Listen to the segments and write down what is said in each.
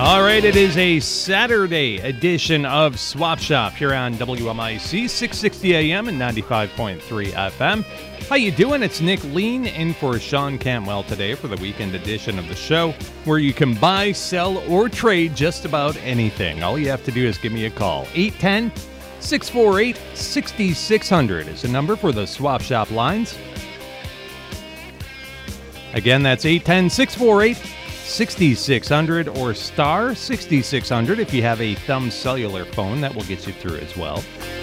All right, it is a Saturday edition of Swap Shop here on WMIC, 660 AM and 95.3 FM. How you doing? It's Nick Lean in for Sean Cantwell today for the weekend edition of the show, where you can buy, sell, or trade just about anything. All you have to do is give me a call. 810-648-6600 is the number for the Swap Shop lines. Again, that's 810-648-6600 or star 6600 if you have a thumb cellular phone. That will get you through as well.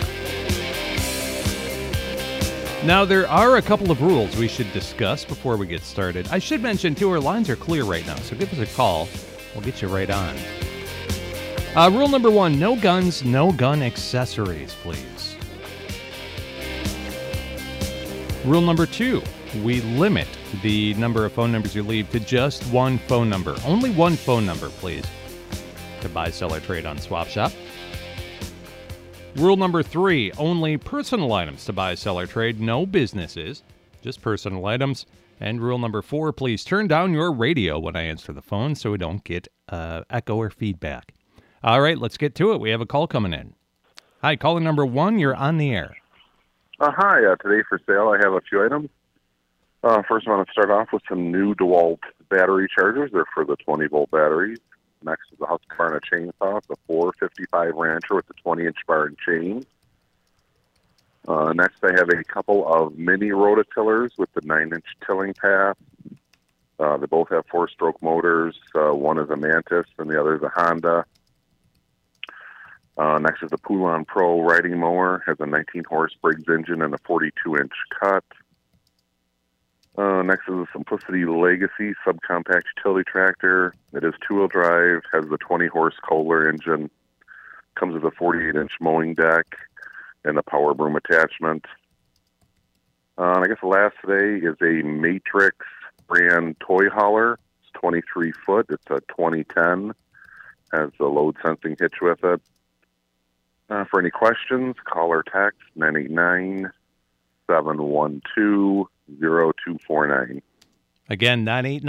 Now, there are a couple of rules we should discuss before we get started. I should mention, too, our lines are clear right now, so give us a call. We'll get you right on. Rule number 1, no guns, no gun accessories, please. Rule number 2, we limit the number of phone numbers you leave to just one phone number. Only one phone number, please, to buy, sell, or trade on Swap Shop. Rule number 3, only personal items to buy, sell, or trade. No businesses, just personal items. And rule number 4, please turn down your radio when I answer the phone so we don't get echo or feedback. All right, let's get to it. We have a call coming in. Hi, caller number 1, you're on the air. Hi, today for sale I have a few items. First, I want to start off with some new DeWalt battery chargers. They're for the 20-volt batteries. Next is a Husqvarna chainsaw, the 455 Rancher with the 20-inch bar and chain. Next, I have a couple of mini rototillers with the 9-inch tilling path. They both have 4-stroke motors. One is a Mantis and the other is a Honda. Next is the Poulan Pro riding mower. Has a 19-horse Briggs engine and a 42-inch cut. Next is the Simplicity Legacy subcompact utility tractor. It is 2-wheel drive, has the 20-horse Kohler engine, comes with a 48-inch mowing deck, and a power broom attachment. I guess the last today is a Matrix brand toy hauler. It's 23 foot. It's a 2010. Has a load sensing hitch with it. For any questions, call or text 989-712-0249. Again,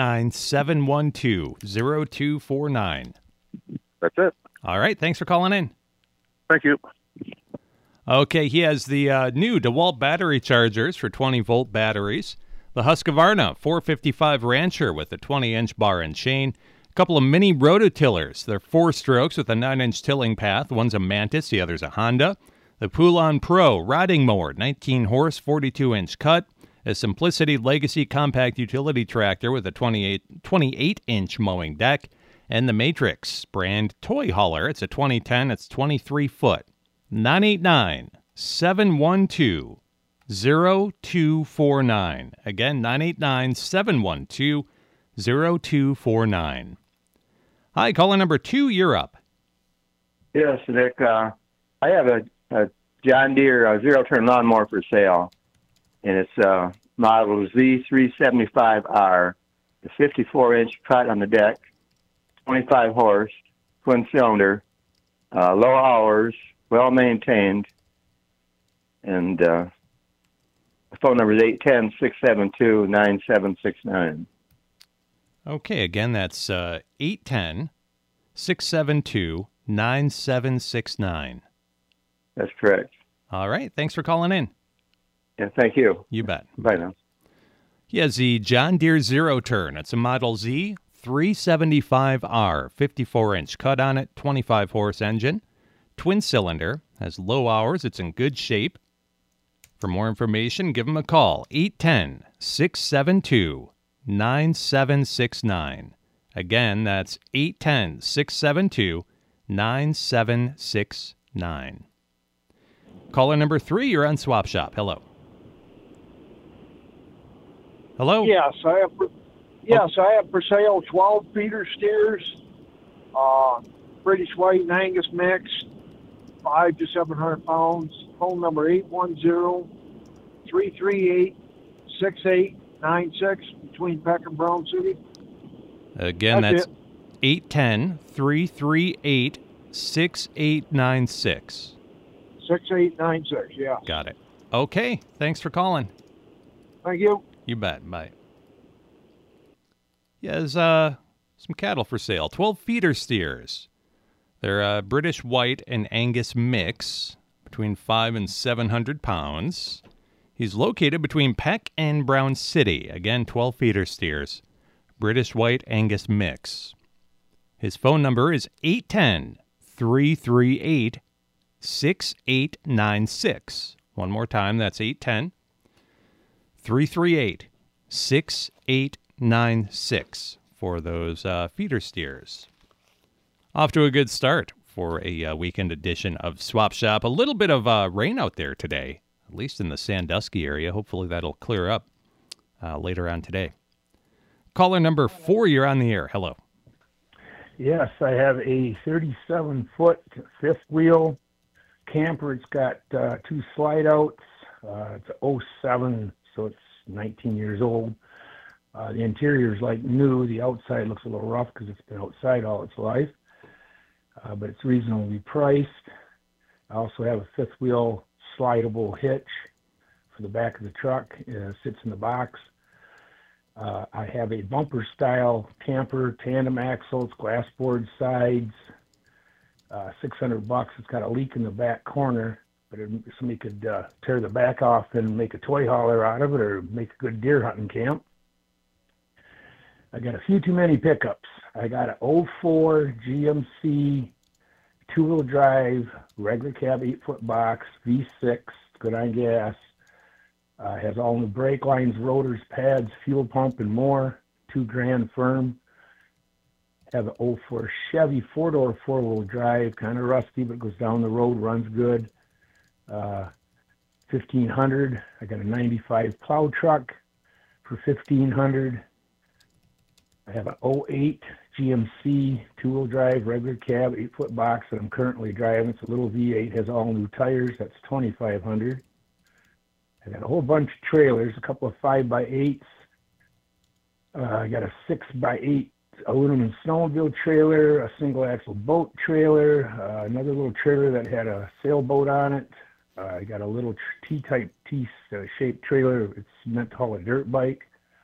989-712-0249. That's it. All right, thanks for calling in. Thank you. Okay, he has the new DeWalt battery chargers for 20-volt batteries, the Husqvarna 455 Rancher with a 20-inch bar and chain, a couple of mini rototillers. They're 4 strokes with a 9-inch tilling path. One's a Mantis, the other's a Honda. The Poulan Pro riding mower, 19-horse, 42-inch cut. A Simplicity Legacy compact utility tractor with a 28-inch mowing deck. And the Matrix brand toy hauler. It's a 2010. It's 23 foot. 989-712-0249. Again, 989-712-0249. Hi, caller number 2, you're up. Yes, Nick. I have a John Deere zero-turn lawnmower for sale, and it's model Z375R, the 54-inch cut on the deck, 25 horse, twin cylinder, low hours, well maintained, and the phone number is 810-672-9769. Okay, again, that's 810-672-9769. That's correct. All right, thanks for calling in. Yeah, thank you. You bet. Bye now. He has the John Deere Zero Turn. It's a Model Z 375R, 54-inch cut on it, 25-horse engine, twin cylinder, has low hours. It's in good shape. For more information, give him a call, 810-672-9769. Again, that's 810-672-9769. Caller number 3, you're on Swap Shop. Hello. Hello? Yes, I have for sale 12 feeder steers, British White and Angus mix, 5 to 700 pounds. Phone number 810-338-6896 between Peck and Brown City. Again, that's 810-338-6896. 6896, yeah. Got it. Okay, thanks for calling. Thank you. You bet. Bye. He has Some cattle for sale. 12 feeder steers. They're a British White and Angus mix, between 500 and 700 pounds. He's located between Peck and Brown City. Again, 12 feeder steers. British White Angus mix. His phone number is 810-338-6896. One more time, that's 810-338-6896 for those feeder steers. Off to a good start for a weekend edition of Swap Shop. A little bit of rain out there today, at least in the Sandusky area. Hopefully that'll clear up later on today. Caller number 4, you're on the air. Hello. Yes, I have a 37-foot fifth wheel camper. It's got 2 slide outs. It's a 07, so it's 19 years old. The interior is like new. The outside looks a little rough because it's been outside all its life, but it's reasonably priced. I also have a fifth wheel slidable hitch for the back of the truck. It sits in the box. I have a bumper style camper, tandem axle. It's glass board sides, $600. It's got a leak in the back corner, but somebody could tear the back off and make a toy hauler out of it or make a good deer hunting camp. I got a few too many pickups. I got an 04 GMC 2-wheel drive, regular cab 8-foot box, V6, good on gas. Has all new brake lines, rotors, pads, fuel pump, and more. $2,000 firm. Have an 04 Chevy 4-door 4-wheel drive, kind of rusty, but goes down the road, runs good. 1,500. I got a 95 plow truck for 1,500. I have an 08 GMC 2-wheel drive, regular cab, 8-foot box that I'm currently driving. It's a little V8, has all new tires. That's 2,500. I got a whole bunch of trailers, a couple of 5x8s. I got a 6x8 aluminum snowmobile trailer, a single axle boat trailer, another little trailer that had a sailboat on it. I got a little T-type T-shaped trailer. It's meant to haul a dirt bike.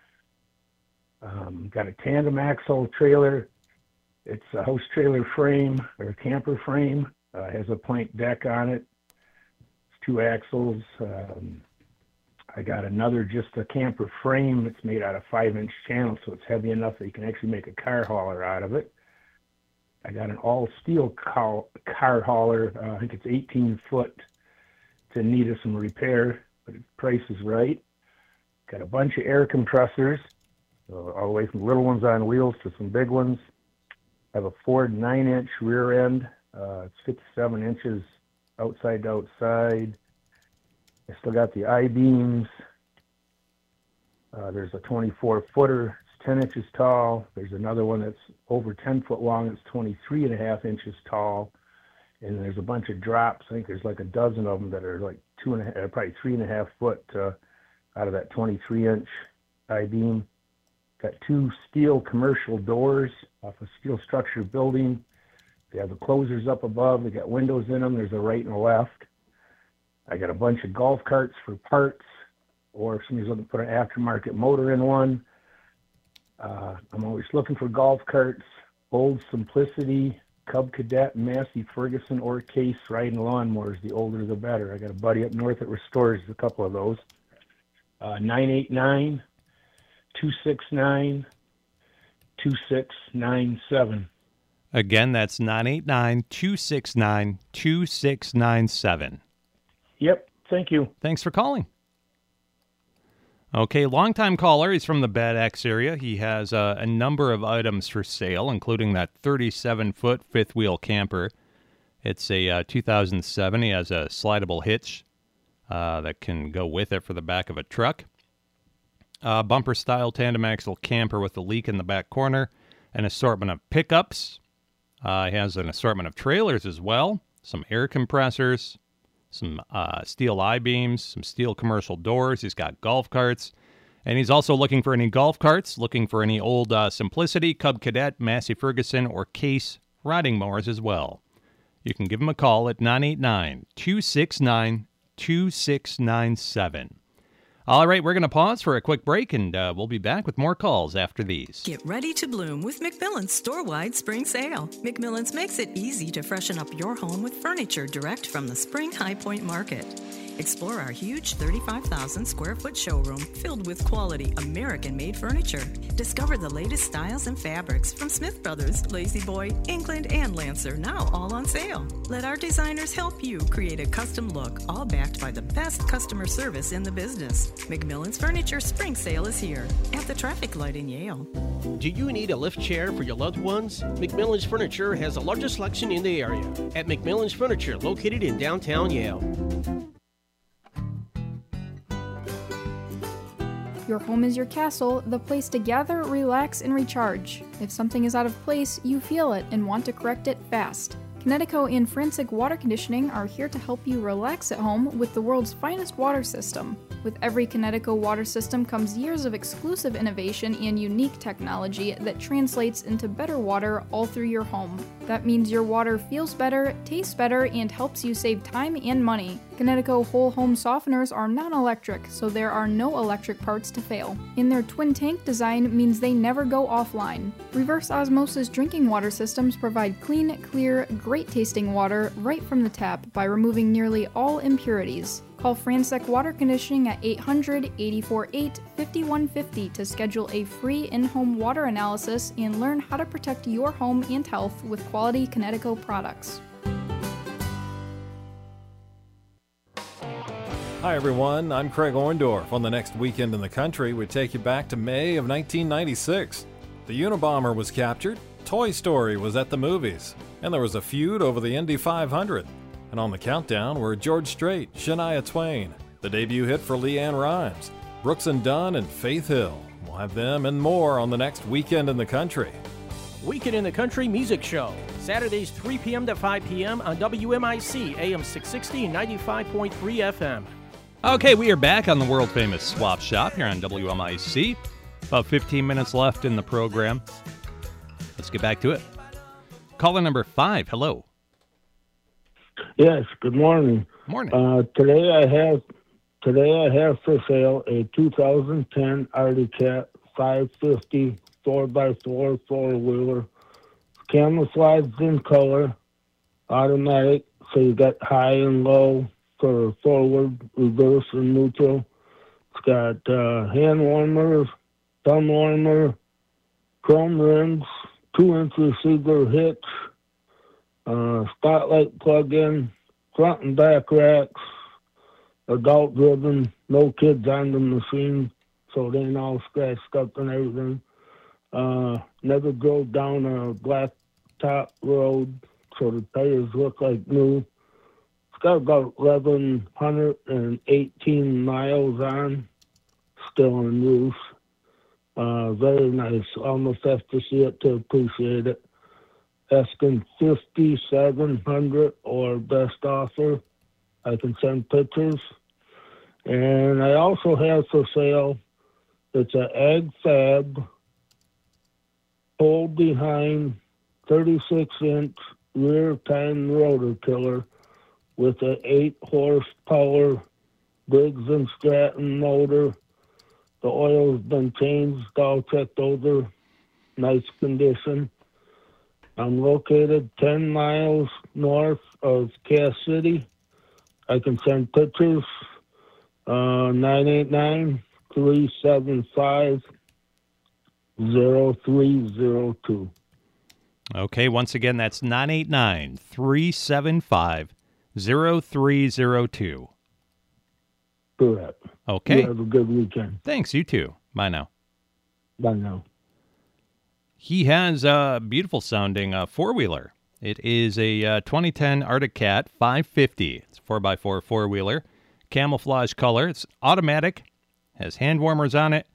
Got a tandem axle trailer. It's a house trailer frame or a camper frame. Has a plank deck on it. It's 2 axles. I got another, just a camper frame that's made out of 5-inch channel, so it's heavy enough that you can actually make a car hauler out of it. I got an all-steel car hauler. I think it's 18 foot. It's in need of some repair, but the price is right. Got a bunch of air compressors, all the way from little ones on wheels to some big ones. I have a Ford 9-inch rear end. It's 57 inches outside to outside. I still got the I-beams. There's a 24-footer. It's 10 inches tall. There's another one that's over 10 foot long. It's 23.5 inches tall. And there's a bunch of drops. I think there's like a dozen of them that are like 2.5, probably 3.5 foot out of that 23-inch I-beam. Got 2 steel commercial doors off a steel structure building. They have the closers up above. They got windows in them. There's a right and a left. I got a bunch of golf carts for parts, or if somebody's looking to put an aftermarket motor in one. I'm always looking for golf carts, Old Simplicity, Cub Cadet, Massey Ferguson, or Case riding lawnmowers. The older the better. I got a buddy up north that restores a couple of those. 989-269-2697. Again, that's 989-269-2697. Yep, thank you. Thanks for calling. Okay, longtime caller. He's from the Bad Axe area. He has a number of items for sale, including that 37-foot fifth-wheel camper. It's a 2007. He has a slidable hitch that can go with it for the back of a truck. Bumper-style tandem axle camper with a leak in the back corner. An assortment of pickups. He has an assortment of trailers as well. Some air compressors. Some steel I-beams, some steel commercial doors. He's got golf carts. And he's also looking for any golf carts, looking for any old Simplicity, Cub Cadet, Massey Ferguson, or Case riding mowers as well. You can give him a call at 989-269-2697. All right, we're going to pause for a quick break, and we'll be back with more calls after these. Get ready to bloom with Macmillan's store-wide spring sale. Macmillan's makes it easy to freshen up your home with furniture direct from the Spring High Point Market. Explore our huge 35,000 square foot showroom filled with quality American-made furniture. Discover the latest styles and fabrics from Smith Brothers, Lazy Boy, England, and Lancer, now all on sale. Let our designers help you create a custom look, all backed by the best customer service in the business. Macmillan's Furniture Spring Sale is here at the traffic light in Yale. Do you need a lift chair for your loved ones? McMillan's Furniture has the largest selection in the area at McMillan's Furniture, located in downtown Yale. Your home is your castle, the place to gather, relax, and recharge. If something is out of place, you feel it and want to correct it fast. Kinetico and Frantic Water Conditioning are here to help you relax at home with the world's finest water system. With every Kinetico water system comes years of exclusive innovation and unique technology that translates into better water all through your home. That means your water feels better, tastes better, and helps you save time and money. Kinetico whole home softeners are non-electric, so there are no electric parts to fail. And their twin tank design means they never go offline. Reverse osmosis drinking water systems provide clean, clear, great tasting water right from the tap by removing nearly all impurities. Call Frantic Water Conditioning at 800-848-5150 to schedule a free in-home water analysis and learn how to protect your home and health with quality Kinetico products. Hi everyone, I'm Craig Orndorff. On the next Weekend in the Country, we take you back to May of 1996. The Unabomber was captured, Toy Story was at the movies, and there was a feud over the Indy 500. And on the countdown were George Strait, Shania Twain, the debut hit for Leanne Rimes, Brooks and Dunn, and Faith Hill. We'll have them and more on the next Weekend in the Country. Weekend in the Country Music Show, Saturdays 3 p.m. to 5 p.m. on WMIC, AM 660 and 95.3 FM. Okay, we are back on the world-famous Swap Shop here on WMIC. About 15 minutes left in the program. Let's get back to it. Caller number 5, hello. Yes, good morning. Morning. Today I have for sale a 2010 Arctic Cat 550 4x4 four-wheeler, camouflaged in color, automatic, so you got high and low for forward, reverse, and neutral. It's got hand warmer, thumb warmer, chrome rims, 2-inch receiver hitch, spotlight plug-in, front and back racks, adult driven, no kids on the machine, so it ain't all scratched up and everything. Never drove down a blacktop road, so the tires look like new. It's got about 1,118 miles on, still in use. Very nice. Almost have to see it to appreciate it. Asking $5,700 or best offer. I can send pictures. And I also have for sale, it's an Ag Fab hold behind 36-inch rear time rotor tiller with an 8-horsepower Briggs & Stratton motor. The oil's been changed, all checked over, nice condition. I'm located 10 miles north of Cass City. I can send pictures, 989-375-0302. Okay, once again, that's 989-375-0302. Correct. Okay. You have a good weekend. Thanks, you too. Bye now. Bye now. He has a beautiful sounding four-wheeler. It is a 2010 Arctic Cat 550. It's a 4x4 four-wheeler. Camouflage color. It's automatic. Has hand warmers on it.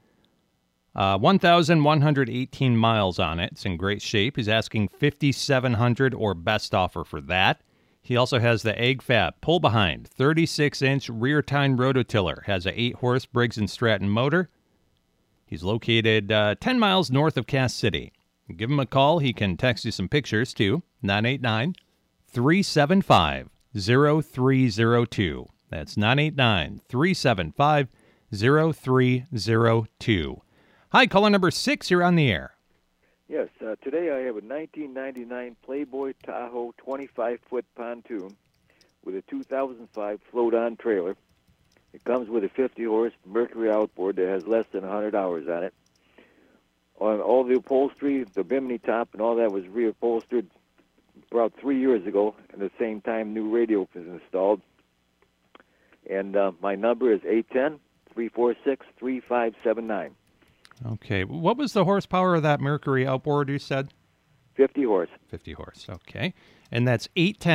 1,118 miles on it. It's in great shape. He's asking $5,700 or best offer for that. He also has the Ag Fab pull behind 36-inch rear tine rototiller. Has a 8-horse Briggs & Stratton motor. He's located 10 miles north of Cass City. Give him a call. He can text you some pictures too. 989-375-0302. That's 989-375-0302. 0302. Hi, caller number 6, you're on the air. Yes, today I have a 1999 Playboy Tahoe 25-foot pontoon with a 2005 float-on trailer. It comes with a 50-horse Mercury outboard that has less than 100 hours on it. On all the upholstery, the bimini top, and all that was reupholstered about 3 years ago. At the same time, new radio was installed. And my number is 810-346-3579. Okay. What was the horsepower of that Mercury outboard you said? 50 horse. 50 horse. Okay. And that's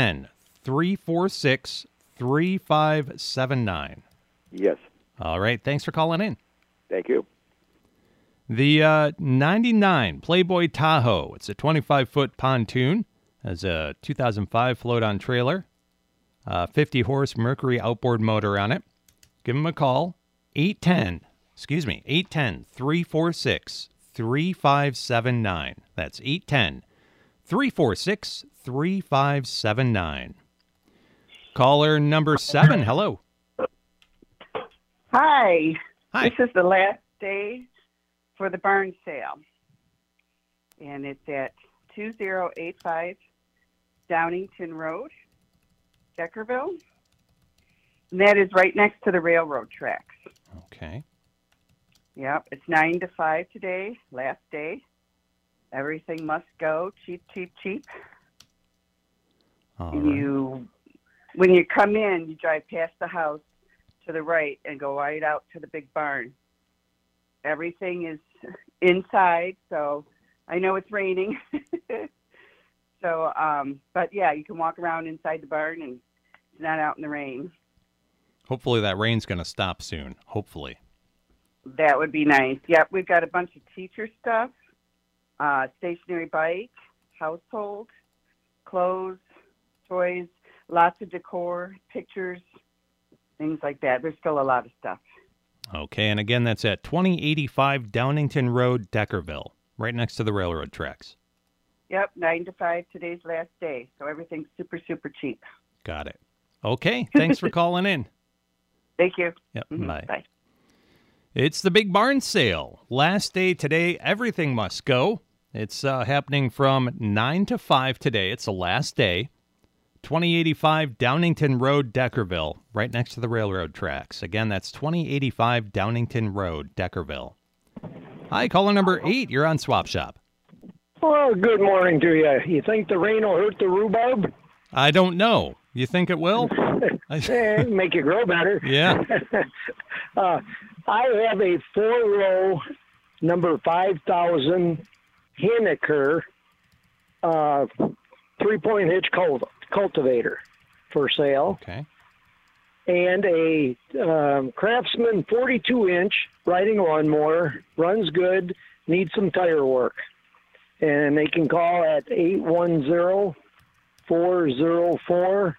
810-346-3579. Yes. All right. Thanks for calling in. Thank you. The 99 Playboy Tahoe. It's a 25-foot pontoon. Has a 2005 float-on trailer. 50-horse Mercury outboard motor on it. Give them a call. 810-346-3579. That's 810-346-3579. Caller number 7. Hello. Hi. Hi. This is the last day for the barn sale. And it's at 2085 Downington Road, Deckerville. And that is right next to the railroad tracks. Okay. Yep, it's 9 to 5 today, last day. Everything must go, cheap, cheap, cheap. All And right. when you come in, you drive past the house to the right and go right out to the big barn. Everything is inside, so I know it's raining. So, but yeah, you can walk around inside the barn and it's not out in the rain. Hopefully that rain's going to stop soon. Hopefully. That would be nice. Yep, we've got a bunch of teacher stuff, stationary bike, household, clothes, toys, lots of decor, pictures, things like that. There's still a lot of stuff. Okay, and again, that's at 2085 Downington Road, Deckerville, right next to the railroad tracks. Yep, 9 to 5, today's last day, so everything's super, super cheap. Got it. Okay, thanks for calling in. Thank you. Yep, Mhm, bye. Bye. It's the big barn sale. Last day today, everything must go. It's happening from 9 to 5 today. It's the last day. 2085 Downington Road, Deckerville, right next to the railroad tracks. Again, that's 2085 Downington Road, Deckerville. Hi, caller number 8. You're on Swap Shop. Well, good morning to you. You think the rain will hurt the rhubarb? I don't know. You think it will? Make it grow better. Yeah. I have a 4-row number 5000 Henniker 3-point hitch cultivator for sale. Okay. And a Craftsman 42-inch riding lawnmower. Runs good. Needs some tire work. And they can call at 810-404-8944.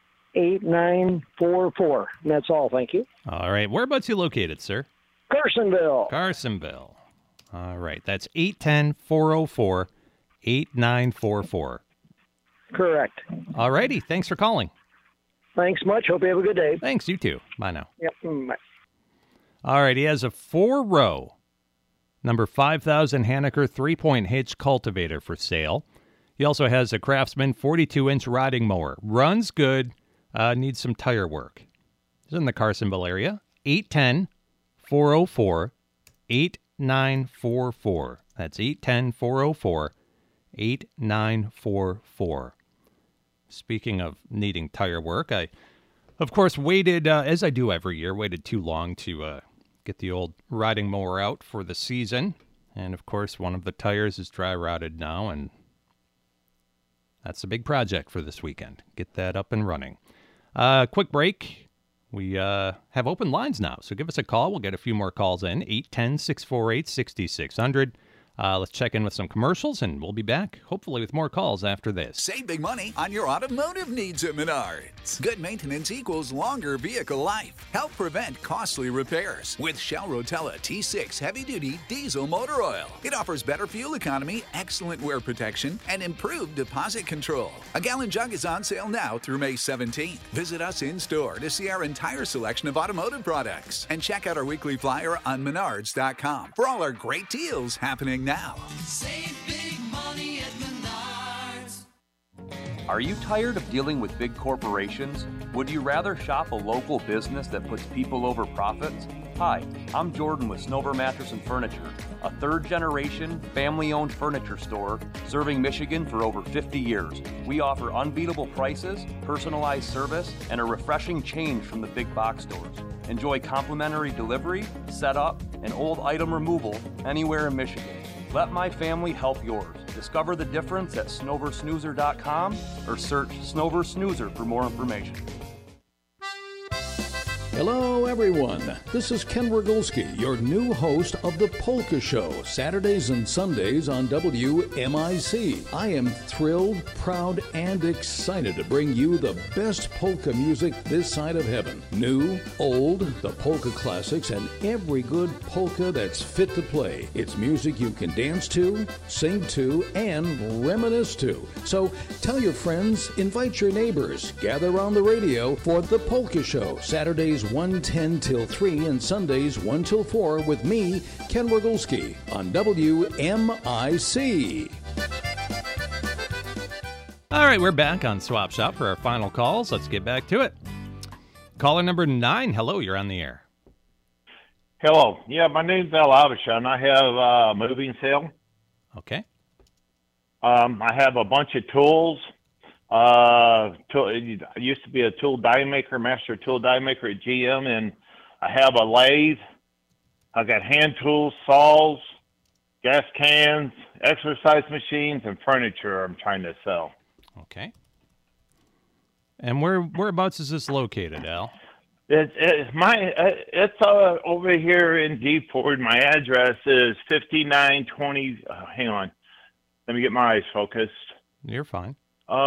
And that's all. Thank you. All right. Whereabouts you located, sir? Carsonville. Carsonville. All right. That's 810-404-8944. Correct. All righty. Thanks for calling. Thanks much. Hope you have a good day. Thanks. You too. Bye now. Yep. Bye. All right. He has a 4-row number 5000 Henniker 3-point hitch cultivator for sale. He also has a Craftsman 42-inch riding mower. Runs good. Needs some tire work. He's in the Carsonville area. 810-404-8944. That's 810-404-8944. Speaking of needing tire work, I, of course, waited, as I do every year, waited too long to get the old riding mower out for the season. And, of course, one of the tires is dry rotted now, and that's a big project for this weekend. Get that up and running. Quick break. We have open lines now, so give us a call. We'll get a few more calls in. 810-648-6600. Let's check in with some commercials, and we'll be back, hopefully with more calls after this. Save big money on your automotive needs at Menards. Good maintenance equals longer vehicle life. Help prevent costly repairs with Shell Rotella T6 heavy-duty diesel motor oil. It offers better fuel economy, excellent wear protection, and improved deposit control. A gallon jug is on sale now through May 17th. Visit us in-store to see our entire selection of automotive products and check out our weekly flyer on Menards.com for all our great deals happening now. Save big money at Menards. Are you tired of dealing with big corporations? Would you rather shop a local business that puts people over profits? Hi, I'm Jordan with Snover Mattress and Furniture, a third-generation, family-owned furniture store serving Michigan for over 50 years. We offer unbeatable prices, personalized service, and a refreshing change from the big box stores. Enjoy complimentary delivery, setup, and old item removal anywhere in Michigan. Let my family help yours. Discover the difference at SnoverSnoozer.com or search Snover Snoozer for more information. Hello, everyone. This is Ken Rogulski, your new host of The Polka Show, Saturdays and Sundays on WMIC. I am thrilled, proud, and excited to bring you the best polka music this side of heaven. New, old, the polka classics, and every good polka that's fit to play. It's music you can dance to, sing to, and reminisce to. So tell your friends, invite your neighbors, gather around the radio for The Polka Show, Saturdays 1:10 till 3 and Sundays 1 till 4 with me, Ken Rogulski, on WMIC. All right, we're back on Swap Shop for our final calls. Let's get back to it. Caller number 9. Hello, you're on the air. Hello. Yeah, my name's Al Avishon. I have a moving sale. Okay. I have a bunch of tools. I used to be a tool die maker, master tool die maker at GM, and I have a lathe. I got hand tools, saws, gas cans, exercise machines, and furniture I'm trying to sell. Okay. And whereabouts is this located, Al? It's over here in DeFord. My address is 5920. Hang on, let me get my eyes focused. You're fine.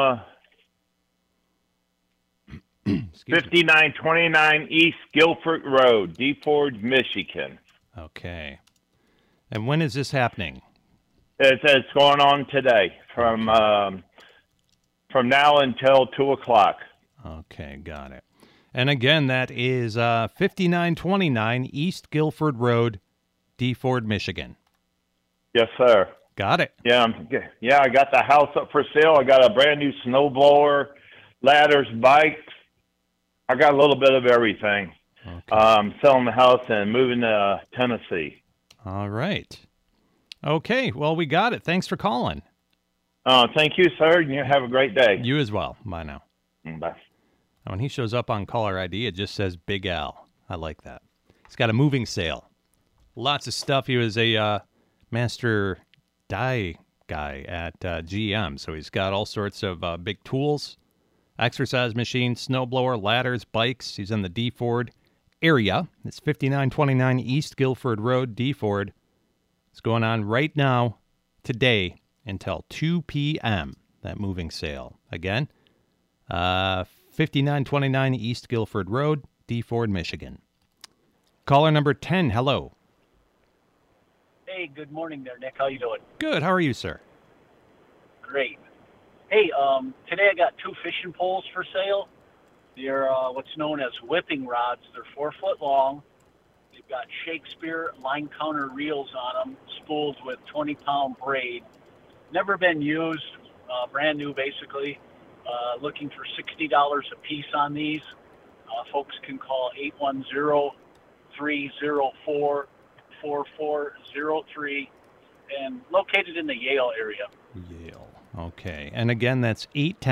5929 East Guilford Road, DeFord, Michigan. Okay. And when is this happening? It's going on today from now until 2 o'clock. Okay, got it. And again, that is 5929 East Guilford Road, DeFord, Michigan. Yes, sir. Got it. Yeah, I got the house up for sale. I got a brand new snowblower, ladders, bikes. I got a little bit of everything. Okay. Selling the house and moving to Tennessee. All right. Okay, well, we got it. Thanks for calling. Thank you, sir, and you have a great day. You as well. Bye now. Bye. When he shows up on caller ID, it just says Big Al. I like that. He's got a moving sale. Lots of stuff. He was a master die guy at GM, so he's got all sorts of big tools, exercise machines, snowblower, ladders, bikes. He's in the DeFord area. It's 5929 East Guilford Road, DeFord. It's going on right now, today, until 2 p.m., that moving sale. Again, 5929 East Guilford Road, DeFord, Michigan. Caller number 10, hello. Hey, good morning there, Nick. How you doing? Good. How are you, sir? Great. Hey, today I got 2 fishing poles for sale. They're what's known as whipping rods. They're 4 foot long. They've got Shakespeare line counter reels on them, spooled with 20-pound braid. Never been used, brand new basically. Looking for $60 a piece on these. Folks can call 810-304-4403 and located in the Yale area. Yale. Okay. And again, that's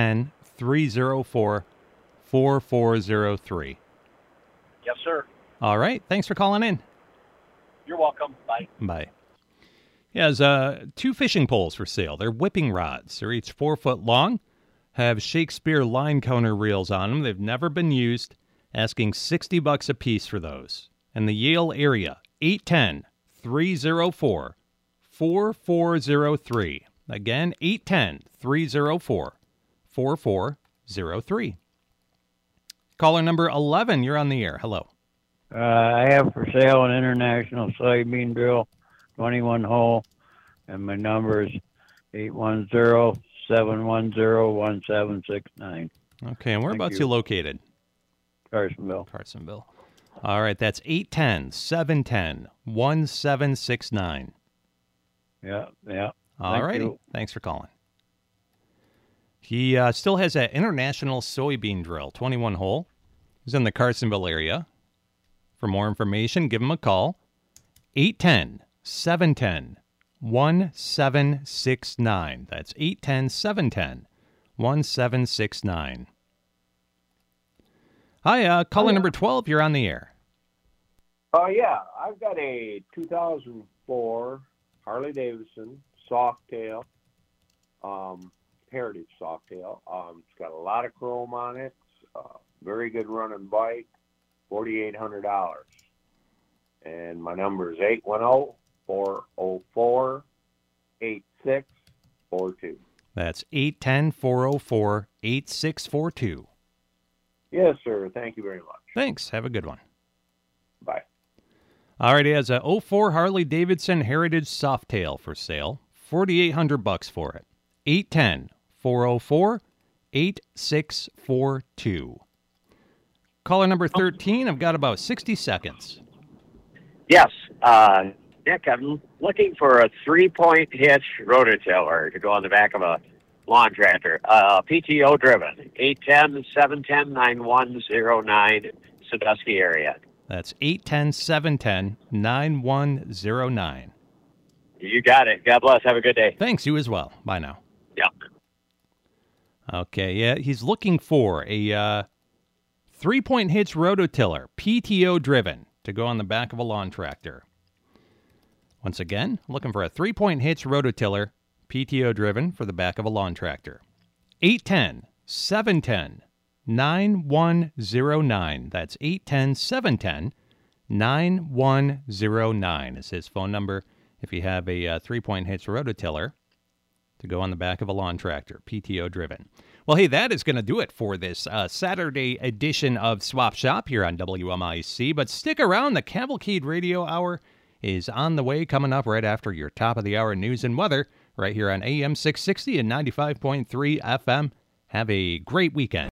810-304-4403. Yes, sir. All right. Thanks for calling in. You're welcome. Bye. Bye. He has 2 fishing poles for sale. They're whipping rods. They're each 4 foot long, have Shakespeare line counter reels on them. They've never been used. Asking $60 a piece for those. In the Yale area, 810-304-4403. 810-304-4403. Again, 810-304-4403. Caller number 11, you're on the air. Hello. I have for sale an international soybean drill, 21 hole, and my number is 810-710-1769. Okay, and whereabouts you located? Carsonville. All right, that's 810-710-1769. Yeah. All righty. Thanks for calling. He still has that international soybean drill, 21 hole. He's in the Carsonville area. For more information, give him a call. 810-710-1769. That's 810-710-1769. Hi, caller number 12, you're on the air. Yeah, I've got a 2004 Harley-Davidson Softail, Heritage Softail. It's got a lot of chrome on it. Very good running bike, $4,800. And my number is 810-404-8642. That's 810-404-8642. Yes, sir. Thank you very much. Thanks. Have a good one. Bye. All right, he has a 04 Harley-Davidson Heritage Softail for sale. $4,800 for it. 810-404-8642. Caller number 13, I've got about 60 seconds. Yes, Nick, I'm looking for a 3-point hitch rototiller to go on the back of a lawn tractor. PTO driven, 810-710-9109, Sandusky area. That's 810-710-9109. You got it. God bless. Have a good day. Thanks, you as well. Bye now. Yeah. Okay, yeah, he's looking for a 3-point hitch rototiller, PTO driven, to go on the back of a lawn tractor. Once again, looking for a 3-point hitch rototiller, PTO driven, for the back of a lawn tractor. 810-710-9109. That's 810-710-9109 is his phone number if you have a 3-point hitch rototiller to go on the back of a lawn tractor, PTO driven. Well, hey, that is going to do it for this Saturday edition of Swap Shop here on WMIC. But stick around. The Cavalcade Radio Hour is on the way, coming up right after your top of the hour news and weather right here on AM 660 and 95.3 FM. Have a great weekend.